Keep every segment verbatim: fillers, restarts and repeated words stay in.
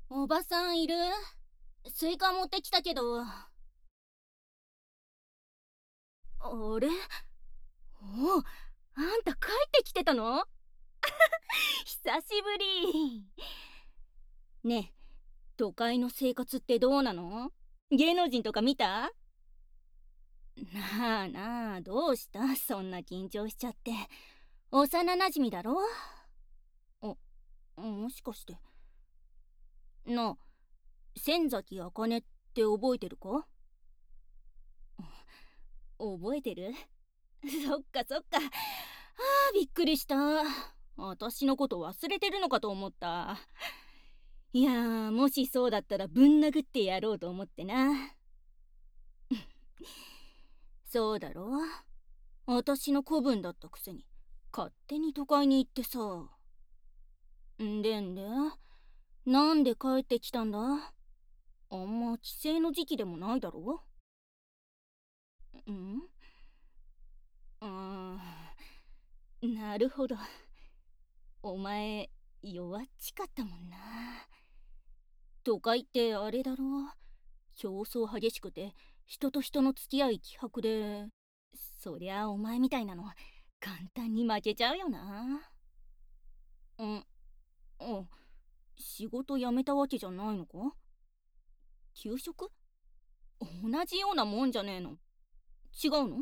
おばさんいる？スイカ持ってきたけど。あれ？おお、あんた帰ってきてたの？久しぶり。ねえ、都会の生活ってどうなの？芸能人とか見た？なあなあ、どうした？そんな緊張しちゃって。幼なじみだろ？あ、もしかして。なあ、仙崎茜って覚えてるか？覚えてる？そっかそっか。あー、びっくりした。私のこと忘れてるのかと思った。いやー、もしそうだったらぶん殴ってやろうと思ってな。そうだろ？私の子分だったくせに勝手に都会に行ってさ。んでんで、なんで帰ってきたんだ？あんま帰省の時期でもないだろ？ん？あー、なるほど。お前弱っちかったもんな。都会ってあれだろ？競争激しくて人と人の付き合い希薄で、そりゃお前みたいなの簡単に負けちゃうよな。うん、うん。仕事辞めたわけじゃないのか？休職？同じようなもんじゃねえの？違うの？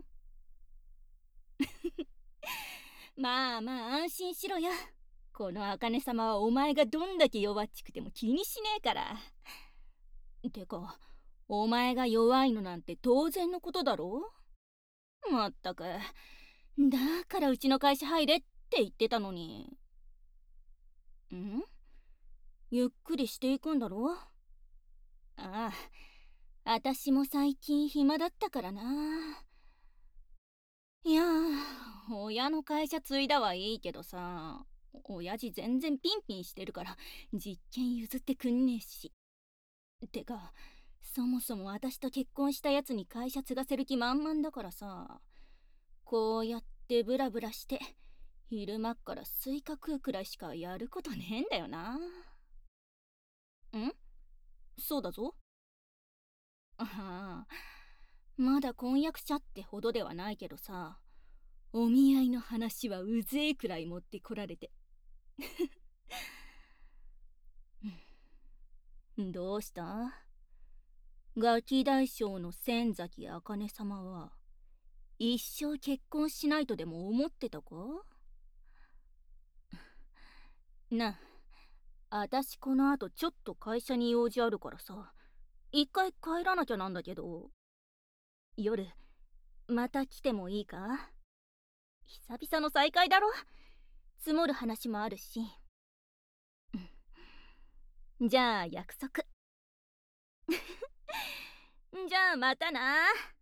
まあまあ安心しろよ。この茜様はお前がどんだけ弱っちくても気にしねえから。てか、お前が弱いのなんて当然のことだろ？まったく。だからうちの会社入れって言ってたのに。ん？ゆっくりしていくんだろ？ああ、あたしも最近暇だったからな。いやー、親の会社継いだはいいけどさ、親父全然ピンピンしてるから実験譲ってくんねえし。てか、そもそも私と結婚したやつに会社継がせる気満々だからさ、こうやってブラブラして昼間っからスイカ食うくらいしかやることねえんだよな。ん？そうだぞ。ああ、まだ婚約者ってほどではないけどさ、お見合いの話はうぜえくらい持ってこられて。どうした？ガキ大将の仙崎茜様は一生結婚しないとでも思ってたか？なあ、あたしこの後ちょっと会社に用事あるからさ、一回帰らなきゃなんだけど、夜また来てもいいか？久々の再会だろ？積もる話もあるし。じゃあ約束。じゃあまたな。